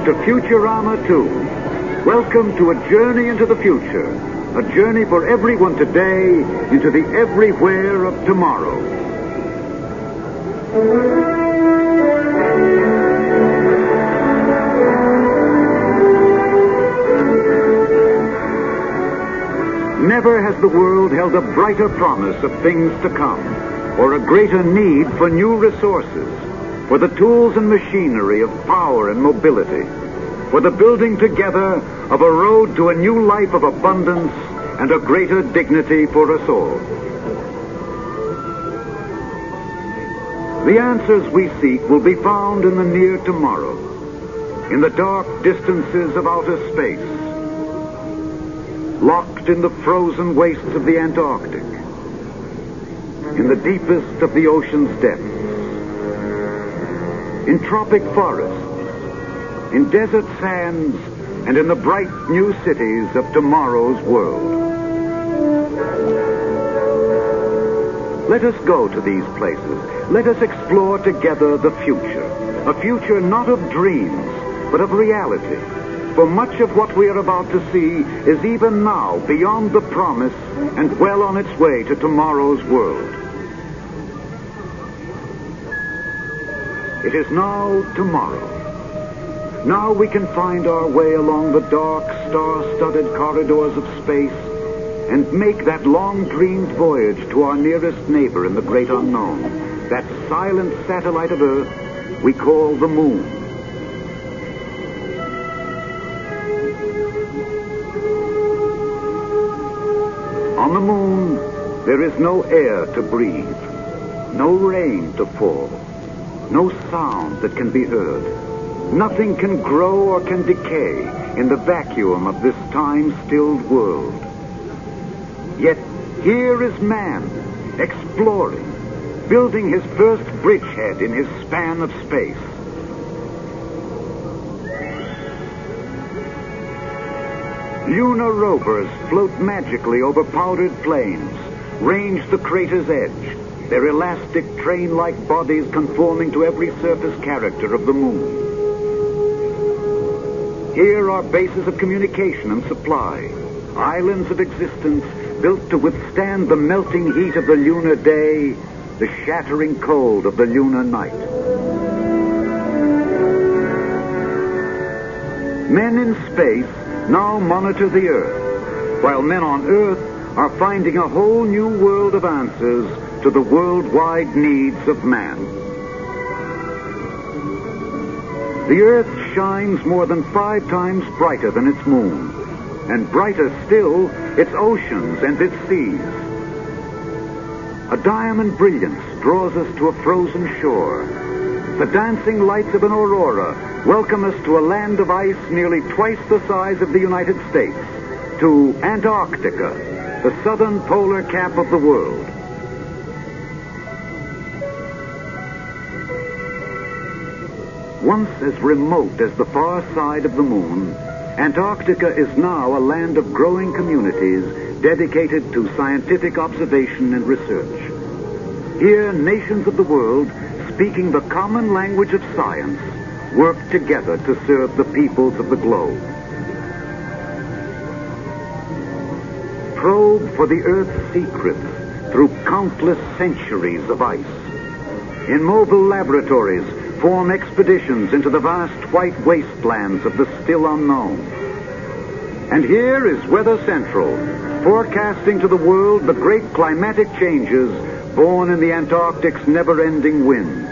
to Futurama 2. Welcome to a journey into the future. A journey for everyone today into the everywhere of tomorrow. Never has the world held a brighter promise of things to come, or a greater need for new resources, for the tools and machinery of power and mobility, for the building together of a road to a new life of abundance and a greater dignity for us all. The answers we seek will be found in the near tomorrow, in the dark distances of outer space, locked in the frozen wastes of the Antarctic, in the deepest of the ocean's depths, in tropic forests, in desert sands, and in the bright new cities of tomorrow's world. Let us go to these places. Let us explore together the future. A future not of dreams, but of reality. For much of what we are about to see is even now beyond the promise and well on its way to tomorrow's world. It is now tomorrow. Now we can find our way along the dark, star-studded corridors of space and make that long-dreamed voyage to our nearest neighbor in the great unknown, that silent satellite of Earth we call the moon. On the moon, there is no air to breathe, no rain to fall, no sound that can be heard. Nothing can grow or can decay in the vacuum of this time-stilled world. Yet here is man, exploring, building his first bridgehead in his span of space. Lunar rovers float magically over powdered plains, range the crater's edge, their elastic train-like bodies conforming to every surface character of the moon. Here are bases of communication and supply, islands of existence built to withstand the melting heat of the lunar day, the shattering cold of the lunar night. Men in space now monitor the Earth, while men on Earth are finding a whole new world of answers to the worldwide needs of man. The Earth shines more than 5 times brighter than its moon, and brighter still, its oceans and its seas. A diamond brilliance draws us to a frozen shore. The dancing lights of an aurora welcome us to a land of ice nearly twice the size of the United States, to Antarctica, the southern polar cap of the world. Once as remote as the far side of the moon, Antarctica is now a land of growing communities dedicated to scientific observation and research. Here, nations of the world, speaking the common language of science, work together to serve the peoples of the globe. Probe for the Earth's secrets through countless centuries of ice. In mobile laboratories, form expeditions into the vast white wastelands of the still unknown. And here is Weather Central, forecasting to the world the great climatic changes born in the Antarctic's never-ending winds.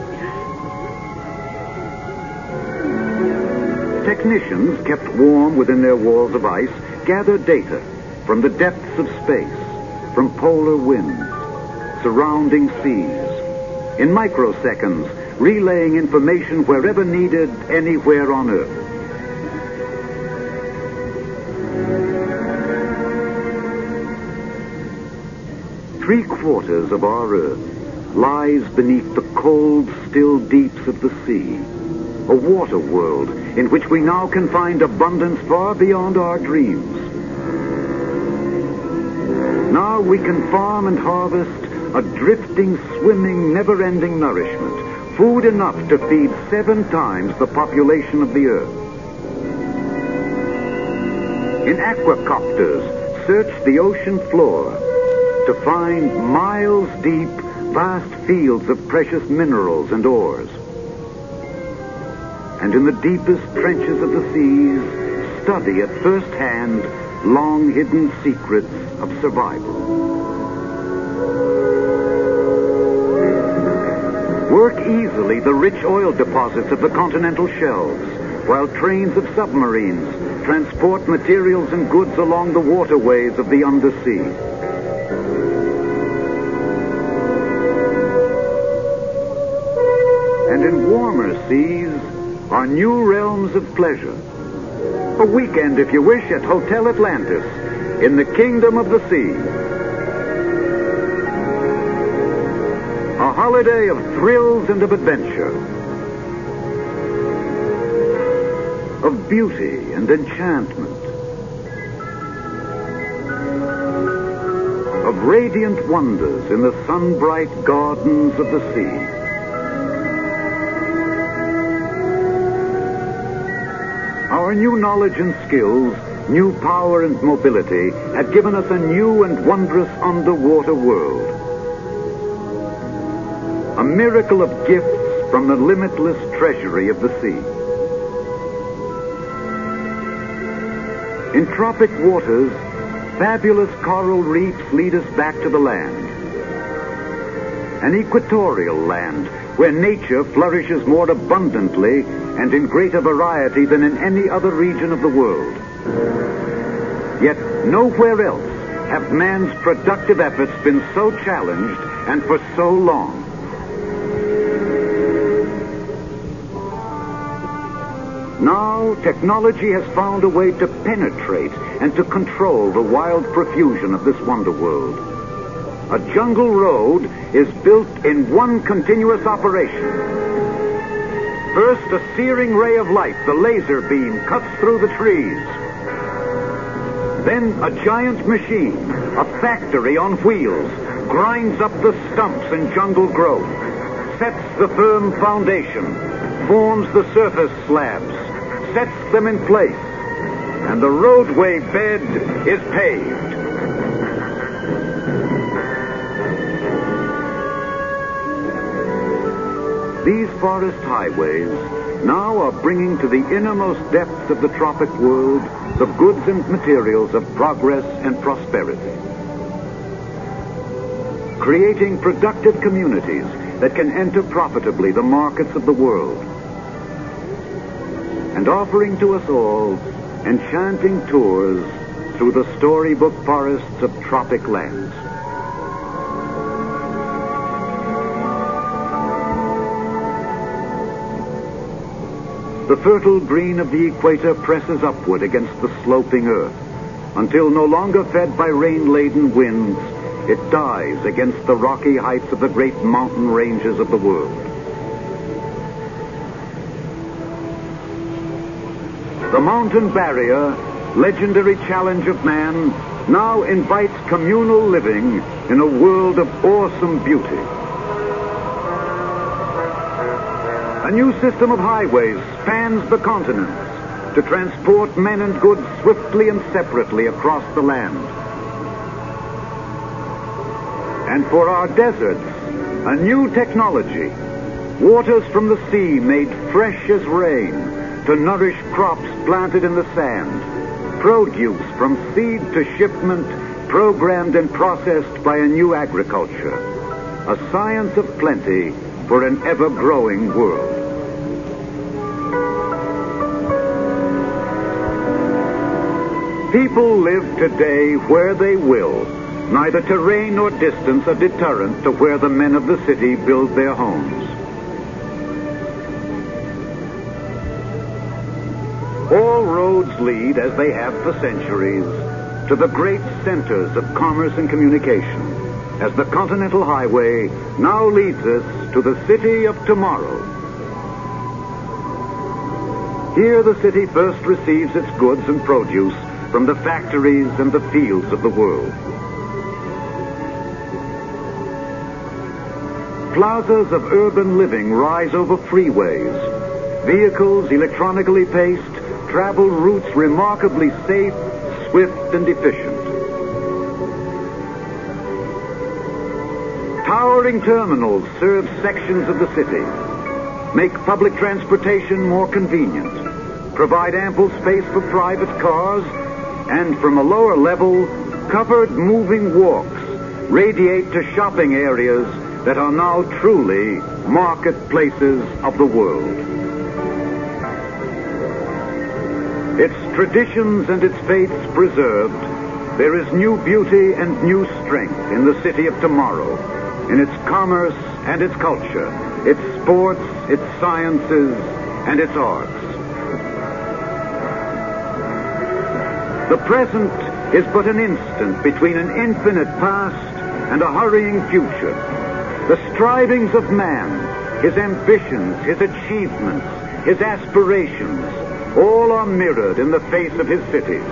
Technicians, kept warm within their walls of ice, gather data from the depths of space, from polar winds, surrounding seas, in microseconds, relaying information wherever needed, anywhere on Earth. Three-quarters of our Earth lies beneath the cold, still deeps of the sea, a water world in which we now can find abundance far beyond our dreams. Now we can farm and harvest a drifting, swimming, never-ending nourishment, food enough to feed 7 times the population of the Earth. in aquacopters, search the ocean floor to find miles deep, vast fields of precious minerals and ores. And in the deepest trenches of the seas, study at first hand long-hidden secrets of survival. Work easily the rich oil deposits of the continental shelves, while trains of submarines transport materials and goods along the waterways of the undersea. And in warmer seas are new realms of pleasure. A weekend, if you wish, at Hotel Atlantis, in the kingdom of the sea. A holiday of thrills and of adventure, of beauty and enchantment, of radiant wonders in the sun-bright gardens of the sea. Our new knowledge and skills, new power and mobility, had given us a new and wondrous underwater world. A miracle of gifts from the limitless treasury of the sea. In tropic waters, fabulous coral reefs lead us back to the land. An equatorial land where nature flourishes more abundantly and in greater variety than in any other region of the world. Yet nowhere else have man's productive efforts been so challenged and for so long. Now, technology has found a way to penetrate and to control the wild profusion of this wonder world. A jungle road is built in one continuous operation. First, a searing ray of light, the laser beam, cuts through the trees. Then, a giant machine, a factory on wheels, grinds up the stumps and jungle growth, sets the firm foundation, forms the surface slabs, sets them in place, and the roadway bed is paved. These forest highways now are bringing to the innermost depths of the tropic world the goods and materials of progress and prosperity, creating productive communities that can enter profitably the markets of the world, and offering to us all enchanting tours through the storybook forests of tropic lands. The fertile green of the equator presses upward against the sloping earth, until no longer fed by rain-laden winds, it dies against the rocky heights of the great mountain ranges of the world. The mountain barrier, legendary challenge of man, now invites communal living in a world of awesome beauty. A new system of highways spans the continents to transport men and goods swiftly and separately across the land. And for our deserts, a new technology, waters from the sea made fresh as rain to nourish crops planted in the sand, produce from seed to shipment programmed and processed by a new agriculture, a science of plenty for an ever-growing world. People live today where they will. Neither terrain nor distance a deterrent to where the men of the city build their homes. All roads lead, as they have for centuries, to the great centers of commerce and communication, as the Continental Highway now leads us to the city of tomorrow. Here the city first receives its goods and produce from the factories and the fields of the world. Plazas of urban living rise over freeways. Vehicles, electronically paced, travel routes remarkably safe, swift and efficient. Towering terminals serve sections of the city, make public transportation more convenient, provide ample space for private cars, and from a lower level, covered moving walks radiate to shopping areas that are now truly marketplaces of the world. Its traditions and its faiths preserved, there is new beauty and new strength in the city of tomorrow, in its commerce and its culture, its sports, its sciences, and its arts. The present is but an instant between an infinite past and a hurrying future. The strivings of man, his ambitions, his achievements, his aspirations, all are mirrored in the face of his cities.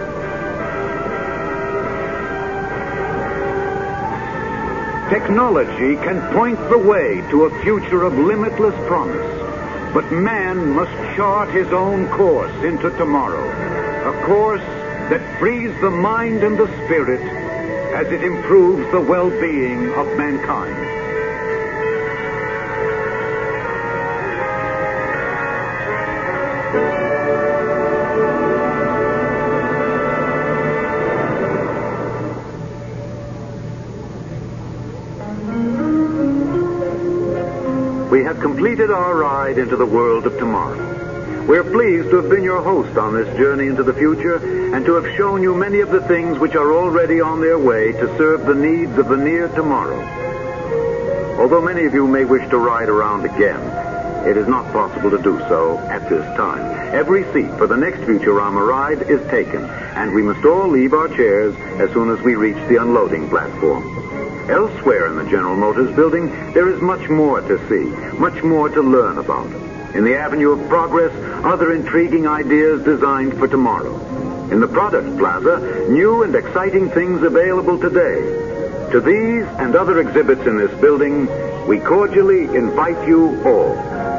Technology can point the way to a future of limitless promise, but man must chart his own course into tomorrow, a course that frees the mind and the spirit as it improves the well-being of mankind. We have completed our ride into the world of tomorrow. We're pleased to have been your host on this journey into the future and to have shown you many of the things which are already on their way to serve the needs of the near tomorrow. Although many of you may wish to ride around again, it is not possible to do so at this time. Every seat for the next Futurama ride is taken, and we must all leave our chairs as soon as we reach the unloading platform. Elsewhere in the General Motors building, there is much more to see, much more to learn about. In the Avenue of Progress, other intriguing ideas designed for tomorrow. In the Product Plaza, new and exciting things available today. To these and other exhibits in this building, we cordially invite you all.